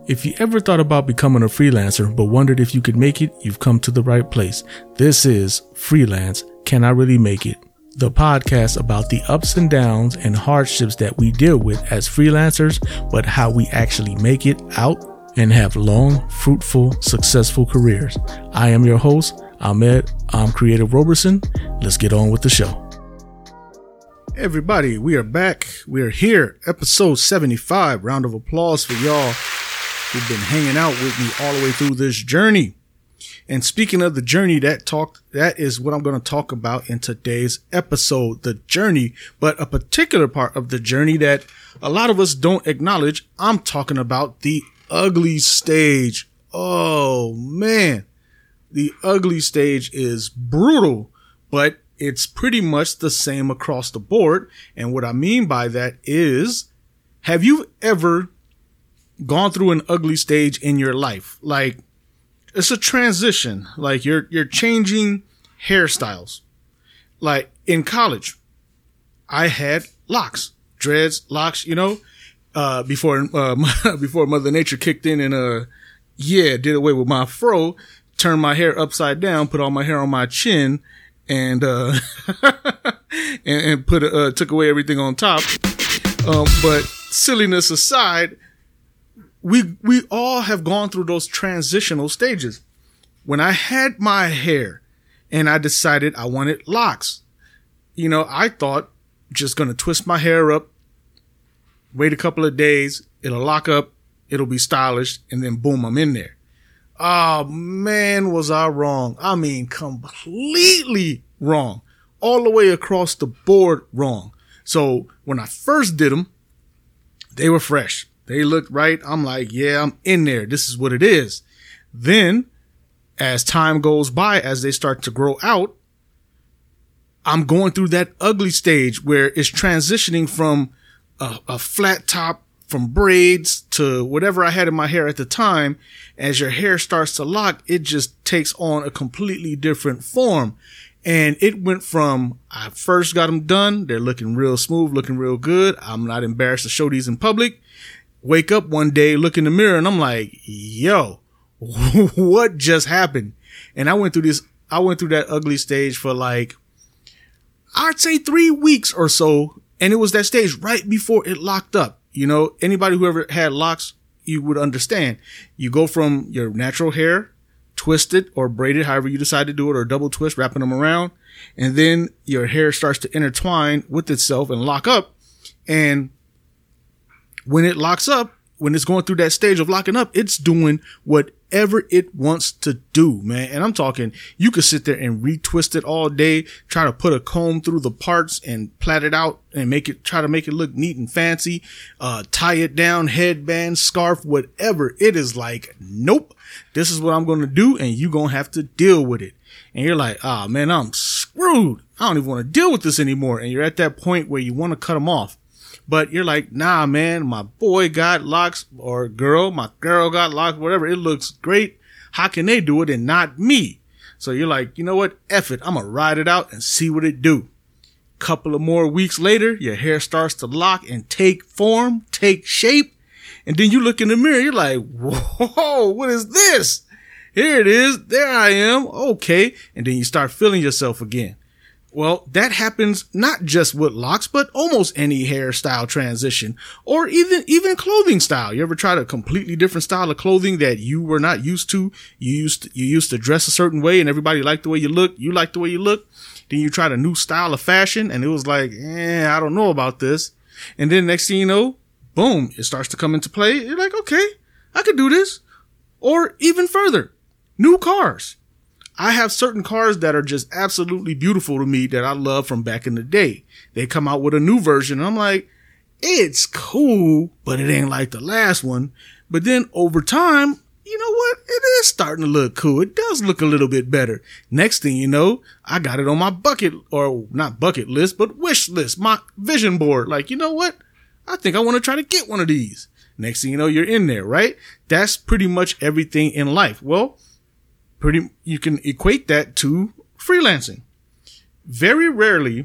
If you ever thought about becoming a freelancer but wondered if you could make it, you've come to the right place. This is Freelance, Can I Really Make It? The podcast about the ups and downs and hardships that we deal with as freelancers, but how we actually make it out and have long, fruitful, successful careers. I am your host, Ahmed. I'm Creative Roberson. Let's get on with the show. Everybody, we are back. We are here. Episode 75. Round of applause for y'all who've been hanging out with me all the way through this journey. And speaking of the journey, that is what I'm going to talk about in today's episode, the journey, but a particular part of the journey that a lot of us don't acknowledge. I'm talking about the ugly stage. Oh man, the ugly stage is brutal, but it's pretty much the same across the board. And what I mean by that is, have you ever gone through an ugly stage in your life? Like, it's a transition. Like you're changing hairstyles. Like in college, I had locks, dreads, locks, before Mother Nature kicked in and, did away with my fro, turned my hair upside down, put all my hair on my chin and, and took away everything on top. But silliness aside, we all have gone through those transitional stages. When I had my hair and I decided I wanted locks, I thought just going to twist my hair up, wait a couple of days, it'll lock up, it'll be stylish, and then boom, I'm in there. Oh man, was I wrong. I mean, completely wrong. All the way across the board wrong. So when I first did them, they were fresh. They looked right. I'm like, yeah, I'm in there. This is what it is. Then as time goes by, as they start to grow out, I'm going through that ugly stage where it's transitioning from a flat top, from braids to whatever I had in my hair at the time. As your hair starts to lock, it just takes on a completely different form. And it went from, I first got them done. They're looking real smooth, looking real good. I'm not embarrassed to show these in public. Wake up one day, look in the mirror, and I'm like, yo, what just happened? And I went through that ugly stage for like, I'd say 3 weeks or so. And it was that stage right before it locked up. Anybody who ever had locks, you would understand. You go from your natural hair, twisted or braided, however you decide to do it, or double twist, wrapping them around. And then your hair starts to intertwine with itself and lock up. And when it locks up, when it's going through that stage of locking up, it's doing whatever it wants to do, man. And I'm talking, you could sit there and retwist it all day, try to put a comb through the parts and plait it out and try to make it look neat and fancy, tie it down, headband, scarf, whatever. It is like, nope, this is what I'm going to do. And you're going to have to deal with it. And you're like, ah, man, I'm screwed. I don't even want to deal with this anymore. And you're at that point where you want to cut them off. But you're like, nah, man, my boy got locks, or my girl got locks, whatever. It looks great. How can they do it and not me? So you're like, you know what? F it. I'm going to ride it out and see what it do. Couple of more weeks later, your hair starts to lock and take form, take shape. And then you look in the mirror. You're like, whoa, what is this? Here it is. There I am. Okay. And then you start feeling yourself again. Well, that happens not just with locks, but almost any hairstyle transition, or even clothing style. You ever tried a completely different style of clothing that you were not used to? You used to dress a certain way and everybody liked the way you look. You liked the way you look. Then you tried a new style of fashion and it was like, I don't know about this. And then next thing you know, boom, it starts to come into play. You're like, okay, I could do this. Or even further, new cars. I have certain cars that are just absolutely beautiful to me that I love from back in the day. They come out with a new version and I'm like, it's cool, but it ain't like the last one. But then over time, you know what? It is starting to look cool. It does look a little bit better. Next thing you know, I got it on my not bucket list, but wish list, my vision board. Like, you know what? I think I want to try to get one of these. Next thing you know, you're in there, right? That's pretty much everything in life. Well, you can equate that to freelancing. Very rarely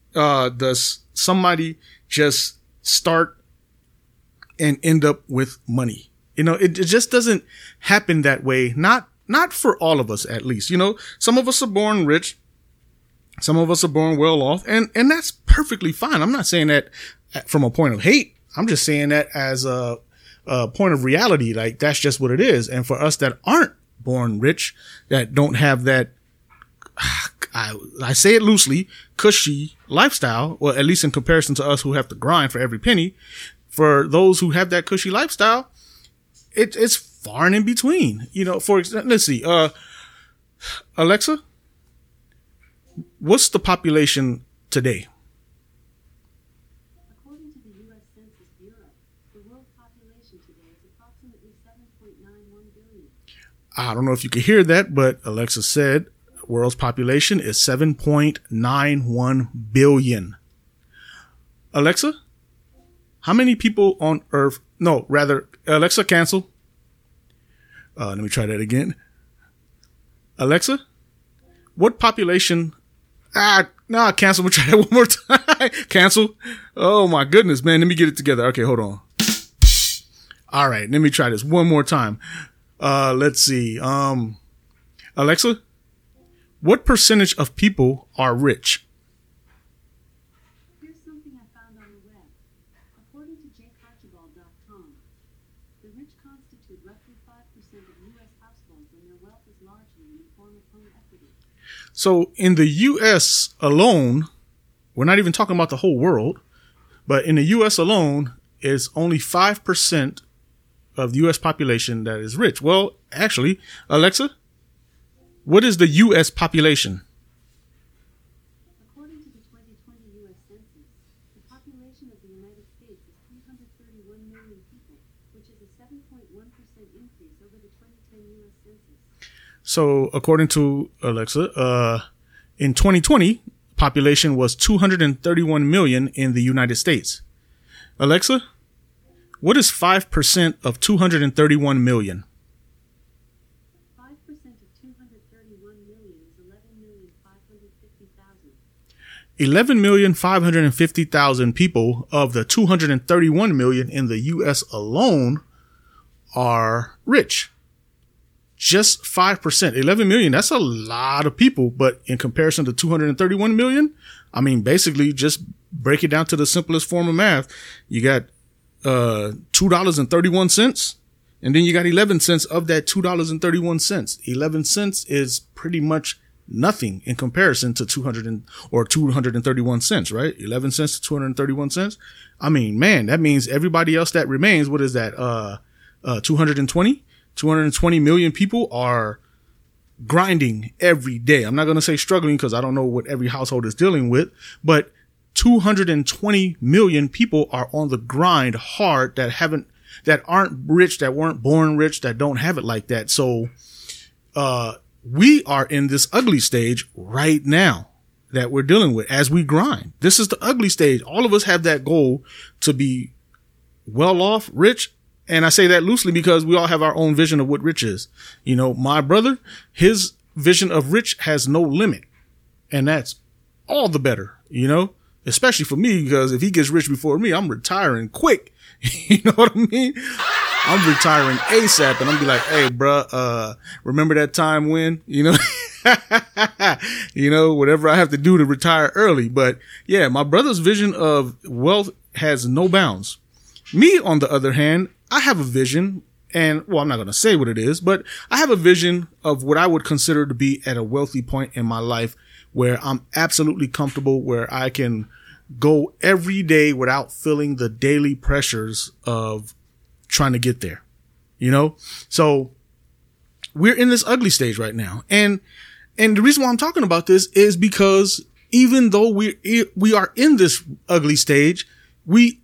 does somebody just start and end up with money It just doesn't happen that way. Not for all of us, at least. Some of us are born rich. Some of us are born well off, and that's perfectly fine. I'm not saying that from a point of hate. I'm just saying that as a point of reality. Like, that's just what it is. And for us that aren't born rich, that don't have that, I say it loosely, cushy lifestyle, well, at least in comparison to us who have to grind for every penny. For those who have that cushy lifestyle, it's far and in between. For example, let's see, Alexa, what's the population today? According to the U.S. Census Bureau, the world population today is approximately 7.91 billion. I don't know if you could hear that, but Alexa said world's population is 7.91 billion. Alexa, how many people on Earth? No, rather, Alexa, cancel. Let me try that again. Alexa, what population? Cancel. We'll try that one more time. Cancel. Oh my goodness, man. Let me get it together. Okay, hold on. All right, let me try this one more time. Let's see. Alexa, what percentage of people are rich? Here's something I found on the web. According to jakearchibald.com, the rich constitute roughly 5% of U.S. households when their wealth is largely in the form of home equity. So in the U.S. alone, we're not even talking about the whole world, but in the U.S. alone, it's only 5% of the U.S. population that is rich. Well, actually, Alexa, what is the U.S. population? According to the 2020 U.S. Census, the population of the United States is 331 million people, which is a 7.1% increase over the 2010 U.S. Census. So, according to Alexa, in 2020, population was 231 million in the United States. Alexa, what is 5% of 231 million? 5% of 231 million is 11,550,000. 11,550,000 people of the 231 million in the U.S. alone are rich. Just 5%. 11 million, that's a lot of people. But in comparison to 231 million, I mean, basically just break it down to the simplest form of math. You got $2.31, and then you got 11 cents of that $2.31. 11 cents is pretty much nothing in comparison to 231 cents, right? 11 cents to 231 cents. I mean, man, that means everybody else that remains, what is that? 220 million people are grinding every day. I'm not going to say struggling because I don't know what every household is dealing with, but 220 million people are on the grind hard that aren't rich, that weren't born rich, that don't have it like that. So, we are in this ugly stage right now that we're dealing with as we grind. This is the ugly stage. All of us have that goal to be well off, rich. And I say that loosely because we all have our own vision of what rich is. My brother, his vision of rich has no limit. And that's all the better, especially for me, because if he gets rich before me, I'm retiring quick. You know what I mean? I'm retiring ASAP and I'm be like, hey, bruh, remember that time when, whatever I have to do to retire early. But yeah, my brother's vision of wealth has no bounds. Me, on the other hand, I have a vision, and I'm not going to say what it is, but I have a vision of what I would consider to be at a wealthy point in my life where I'm absolutely comfortable, where I can go every day without feeling the daily pressures of trying to get there, So we're in this ugly stage right now. And the reason why I'm talking about this is because even though we are in this ugly stage, we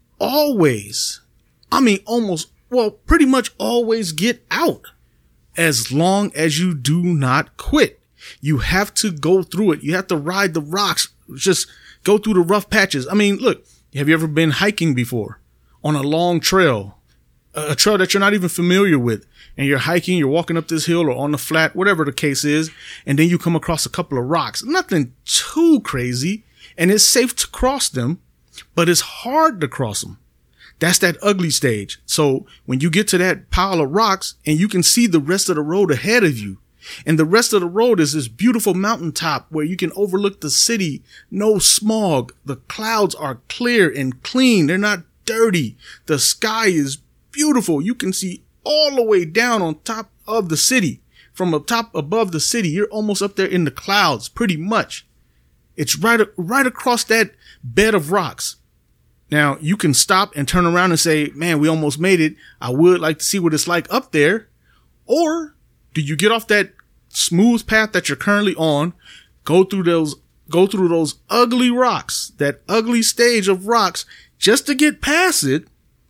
pretty much always get out as long as you do not quit. You have to go through it. You have to ride the rocks, just go through the rough patches. I mean, look, have you ever been hiking before on a long trail, a trail that you're not even familiar with, and you're hiking, you're walking up this hill or on the flat, whatever the case is, and then you come across a couple of rocks, nothing too crazy, and it's safe to cross them, but it's hard to cross them. That's that ugly stage. So when you get to that pile of rocks and you can see the rest of the road ahead of you, and the rest of the road is this beautiful mountaintop where you can overlook the city. No smog. The clouds are clear and clean. They're not dirty. The sky is beautiful. You can see all the way down on top of the city. From up top above the city, you're almost up there in the clouds, pretty much. It's right across that bed of rocks. Now, you can stop and turn around and say, man, we almost made it. I would like to see what it's like up there. Or do you get off that smooth path that you're currently on, go through those ugly rocks, that ugly stage of rocks, just to get past it,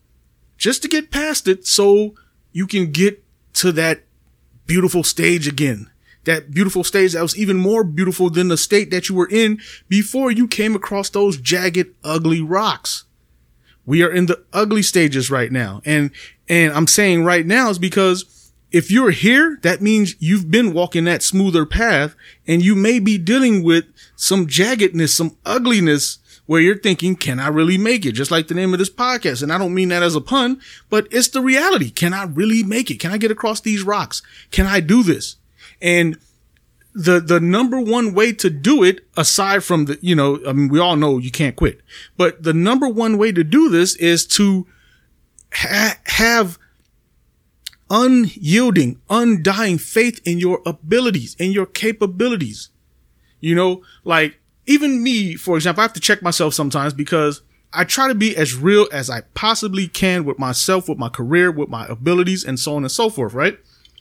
so you can get to that beautiful stage again. That beautiful stage that was even more beautiful than the state that you were in before you came across those jagged, ugly rocks. We are in the ugly stages right now. And I'm saying right now is because if you're here, that means you've been walking that smoother path, and you may be dealing with some jaggedness, some ugliness, where you're thinking, can I really make it? Just like the name of this podcast. And I don't mean that as a pun, but it's the reality. Can I really make it? Can I get across these rocks? Can I do this? And the number one way to do it, aside from we all know you can't quit, but the number one way to do this is to have unyielding, undying faith in your abilities, in your capabilities. Like even me, for example, I have to check myself sometimes because I try to be as real as I possibly can with myself, with my career, with my abilities, and so on and so forth, right?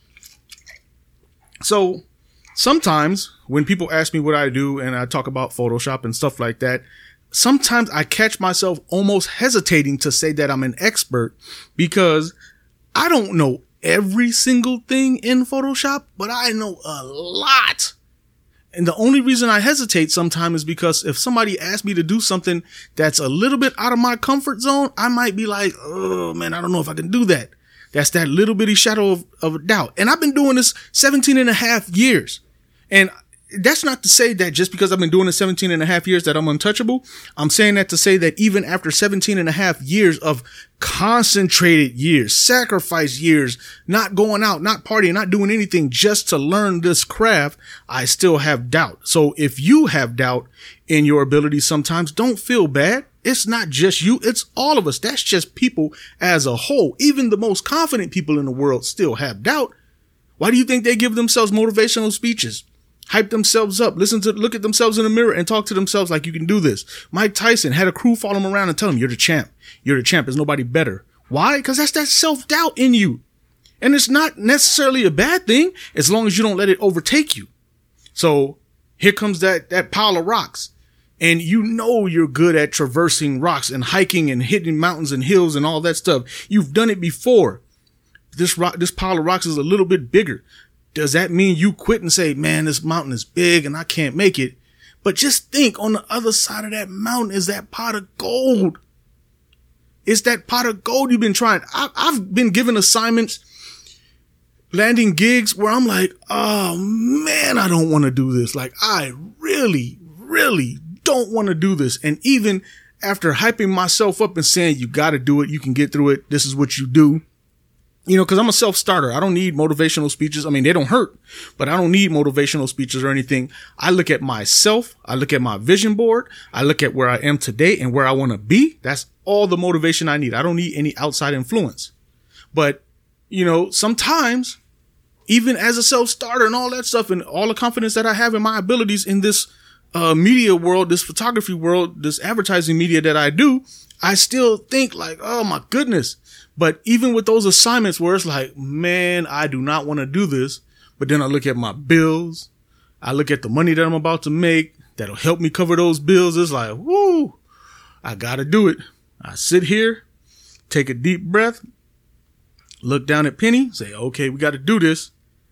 So sometimes when people ask me what I do and I talk about Photoshop and stuff like that, sometimes I catch myself almost hesitating to say that I'm an expert because I don't know every single thing in Photoshop, but I know a lot. And the only reason I hesitate sometimes is because if somebody asks me to do something that's a little bit out of my comfort zone, I might be like, oh man, I don't know if I can do that. That's that little bitty shadow of a doubt. And I've been doing this 17 and a half years. And that's not to say that just because I've been doing it 17 and a half years that I'm untouchable. I'm saying that to say that even after 17 and a half years of concentrated years, sacrifice years, not going out, not partying, not doing anything just to learn this craft, I still have doubt. So if you have doubt in your abilities sometimes, don't feel bad. It's not just you. It's all of us. That's just people as a whole. Even the most confident people in the world still have doubt. Why do you think they give themselves motivational speeches? Hype themselves up, look at themselves in the mirror and talk to themselves like you can do this. Mike Tyson had a crew follow him around and tell him, you're the champ. You're the champ. There's nobody better. Why? Because that's that self-doubt in you. And it's not necessarily a bad thing as long as you don't let it overtake you. So here comes that pile of rocks. And you're good at traversing rocks and hiking and hitting mountains and hills and all that stuff. You've done it before. This pile of rocks is a little bit bigger. Does that mean you quit and say, man, this mountain is big and I can't make it? But just think, on the other side of that mountain is that pot of gold. It's that pot of gold you've been trying. I've been given assignments, landing gigs where I'm like, oh man, I don't want to do this. Like, I really, really don't want to do this. And even after hyping myself up and saying, you got to do it, you can get through it, this is what you do. Because I'm a self-starter. I don't need motivational speeches. I mean, they don't hurt, but I don't need motivational speeches or anything. I look at myself. I look at my vision board. I look at where I am today and where I want to be. That's all the motivation I need. I don't need any outside influence. But, sometimes even as a self-starter and all that stuff and all the confidence that I have in my abilities in this media world, this photography world, this advertising media that I do, I still think like, oh my goodness. But even with those assignments where it's like, man, I do not want to do this. But then I look at my bills. I look at the money that I'm about to make that'll help me cover those bills. It's like, whoo, I got to do it. I sit here, take a deep breath, look down at Penny, say, okay, we got to do this.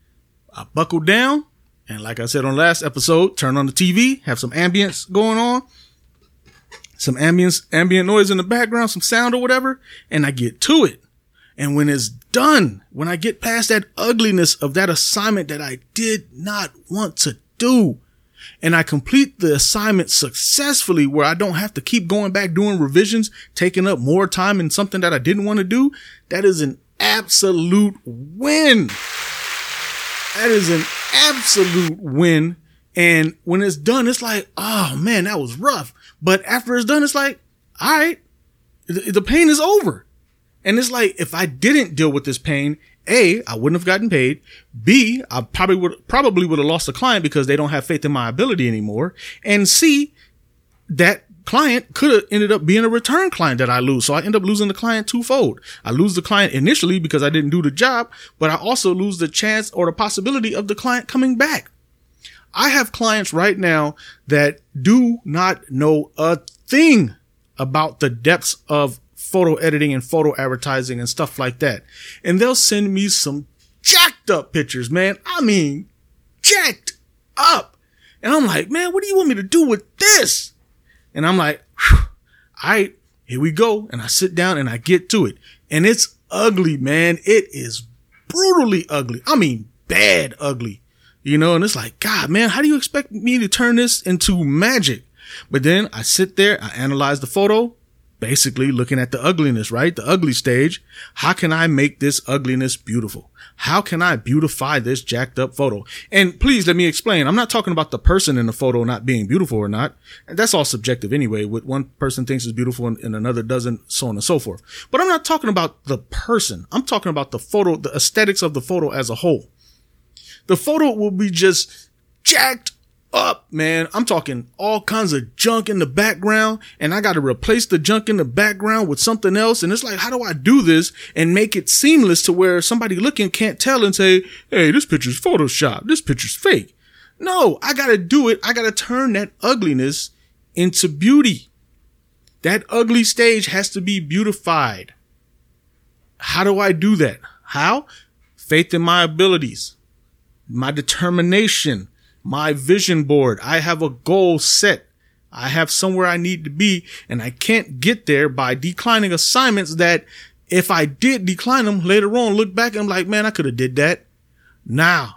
I buckle down. And like I said on last episode, turn on the TV, have some ambience going on. Some ambient noise in the background, some sound or whatever, and I get to it. And when it's done, when I get past that ugliness of that assignment that I did not want to do, and I complete the assignment successfully where I don't have to keep going back doing revisions, taking up more time in something that I didn't want to do, that is an absolute win. That is an absolute win. And when it's done, it's like, oh man, that was rough. But after it's done, it's like, all right, the pain is over. And it's like, if I didn't deal with this pain, A, I wouldn't have gotten paid. B, I probably would have lost a client because they don't have faith in my ability anymore. And C, that client could have ended up being a return client that I lose. So I end up losing the client twofold. I lose the client initially because I didn't do the job, but I also lose the chance or the possibility of the client coming back. I have clients right now that do not know a thing about the depths of photo editing and photo advertising and stuff like that. And they'll send me some jacked up pictures, man. I mean, jacked up. And I'm like, man, what do you want me to do with this? And I'm like, all right, here we go. And I sit down and I get to it. And it's ugly, man. It is brutally ugly. I mean, bad ugly. You know, and it's like, God, man, how do you expect me to turn this into magic? But then I sit there, I analyze the photo, basically looking at the ugliness, right? The ugly stage. How can I make this ugliness beautiful? How can I beautify this jacked up photo? And please let me explain. I'm not talking about the person in the photo not being beautiful or not. And that's all subjective anyway. What one person thinks is beautiful and another doesn't, so on and so forth. But I'm not talking about the person. I'm talking about the photo, the aesthetics of the photo as a whole. The photo will be just jacked up, man. I'm talking all kinds of junk in the background, and I got to replace the junk in the background with something else. And it's like, how do I do this and make it seamless to where somebody looking can't tell and say, hey, this picture's Photoshop. This picture's fake. No, I got to do it. I got to turn that ugliness into beauty. That ugly stage has to be beautified. How do I do that? How? Faith in my abilities. My determination, my vision board. I have a goal set. I have somewhere I need to be, and I can't get there by declining assignments that if I did decline them later on, look back and I'm like, man, I could have did that. Now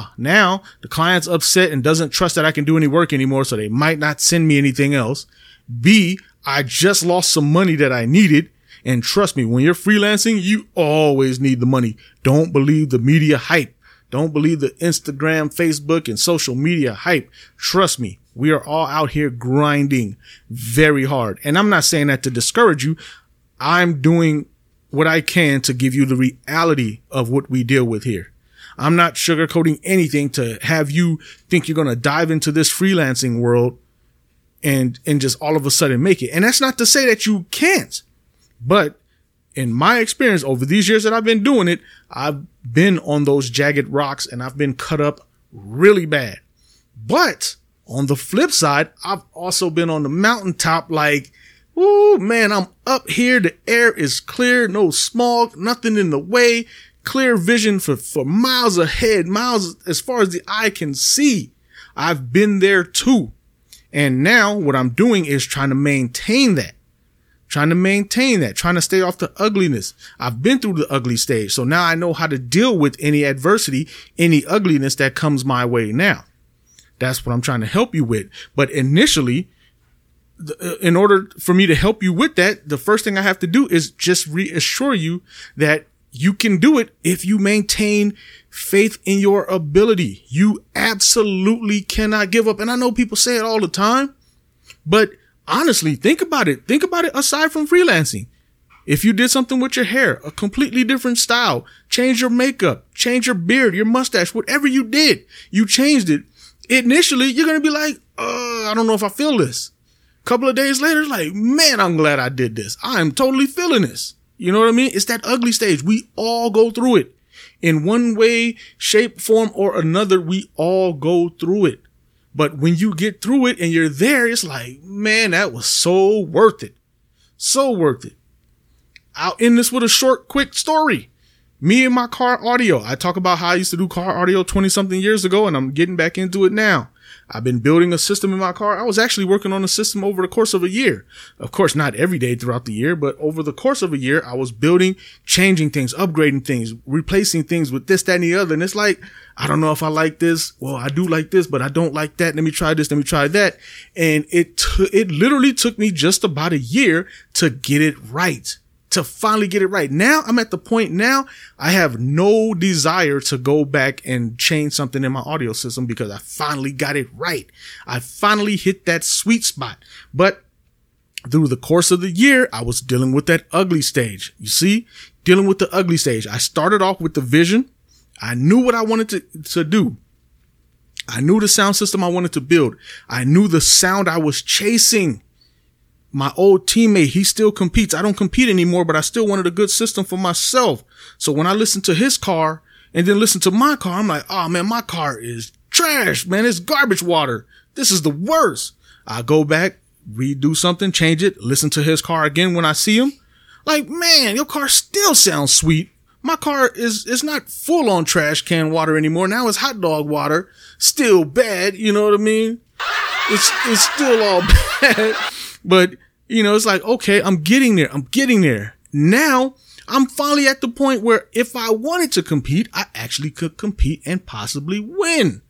the client's upset and doesn't trust that I can do any work anymore, so they might not send me anything else. B, I just lost some money that I needed. And trust me, when you're freelancing, you always need the money. Don't believe the media hype. Don't believe the Instagram, Facebook, and social media hype. Trust me, we are all out here grinding very hard. And I'm not saying that to discourage you. I'm doing what I can to give you the reality of what we deal with here. I'm not sugarcoating anything to have you think you're going to dive into this freelancing world and just all of a sudden make it. And that's not to say that you can't, but in my experience over these years that I've been doing it, I've been on those jagged rocks and I've been cut up really bad. But on the flip side, I've also been on the mountaintop like, ooh, man, I'm up here. The air is clear, no smog, nothing in the way, clear vision for miles ahead, miles as far as the eye can see. I've been there too. And now what I'm doing is trying to maintain that. Trying to stay off the ugliness. I've been through the ugly stage. So now I know how to deal with any adversity, any ugliness that comes my way now. That's what I'm trying to help you with. But initially, in order for me to help you with that, the first thing I have to do is just reassure you that you can do it if you maintain faith in your ability. You absolutely cannot give up. And I know people say it all the time, but honestly, think about it. Think about it aside from freelancing. If you did something with your hair, a completely different style, change your makeup, change your beard, your mustache, whatever you did, you changed it. Initially, you're going to be like, I don't know if I feel this. A couple of days later, it's like, man, I'm glad I did this. I am totally feeling this. You know what I mean? It's that ugly stage. We all go through it. In one way, shape, form, or another, we all go through it. But when you get through it and you're there, it's like, man, that was so worth it. So worth it. I'll end this with a short, quick story. Me and my car audio. I talk about how I used to do car audio 20 something years ago, and I'm getting back into it now. I've been building a system in my car. I was actually working on a system over the course of a year. Of course, not every day throughout the year, but over the course of a year, I was building, changing things, upgrading things, replacing things with this, that, and the other. And it's like, I don't know if I like this. Well, I do like this, but I don't like that. Let me try this. Let me try that. And it literally took me just about a year to get it right. To finally get it right. Now I'm at the point now I have no desire to go back and change something in my audio system because I finally got it right. I finally hit that sweet spot. But through the course of the year, I was dealing with that ugly stage. You see, dealing with the ugly stage. I started off with the vision. I knew what I wanted to do. I knew the sound system I wanted to build. I knew the sound I was chasing. My old teammate, he still competes. I don't compete anymore, but I still wanted a good system for myself. So when I listened to his car and then listen to my car, I'm like, oh man, my car is trash, man. It's garbage water. This is the worst. I go back, redo something, change it, listen to his car again when I see him. Like, man, your car still sounds sweet. My car is not full on trash can water anymore. Now it's hot dog water. Still bad. You know what I mean? It's still all bad. But, you know, it's like, okay, I'm getting there. Now I'm finally at the point where if I wanted to compete, I actually could compete and possibly win.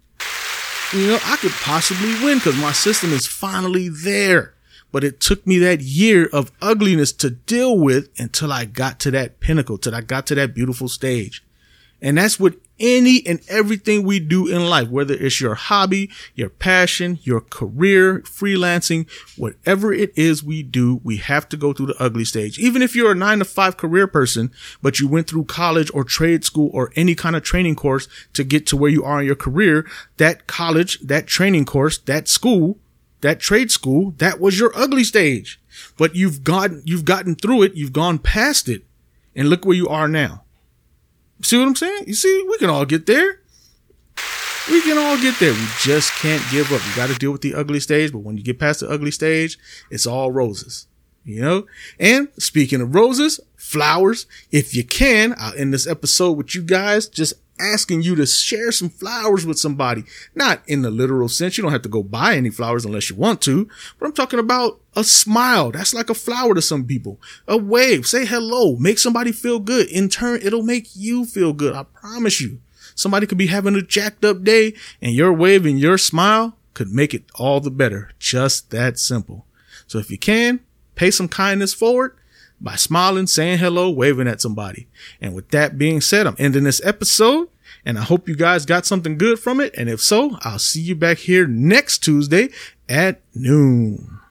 You know, I could possibly win because my system is finally there. But it took me that year of ugliness to deal with until I got to that pinnacle, till I got to that beautiful stage. And that's what any and everything we do in life, whether it's your hobby, your passion, your career, freelancing, whatever it is we do, we have to go through the ugly stage. Even if you're a 9-to-5 career person, but you went through college or trade school or any kind of training course to get to where you are in your career, that college, that training course, that school, that trade school, that was your ugly stage. But you've gotten through it. You've gone past it. And look where you are now. See what I'm saying? You see, we can all get there. We can all get there. We just can't give up. You got to deal with the ugly stage. But when you get past the ugly stage, it's all roses, you know? And speaking of roses, flowers, if you can, I'll end this episode with you guys just asking you to share some flowers with somebody. Not in the literal sense. You don't have to go buy any flowers unless you want to. But I'm talking about a smile. That's like a flower to some people. A wave. Say hello. Make somebody feel good. In turn, it'll make you feel good. I promise you. Somebody could be having a jacked up day and your wave and your smile could make it all the better. Just that simple. So if you can, pay some kindness forward by smiling, saying hello, waving at somebody. And with that being said, I'm ending this episode and I hope you guys got something good from it. And if so, I'll see you back here next Tuesday at noon.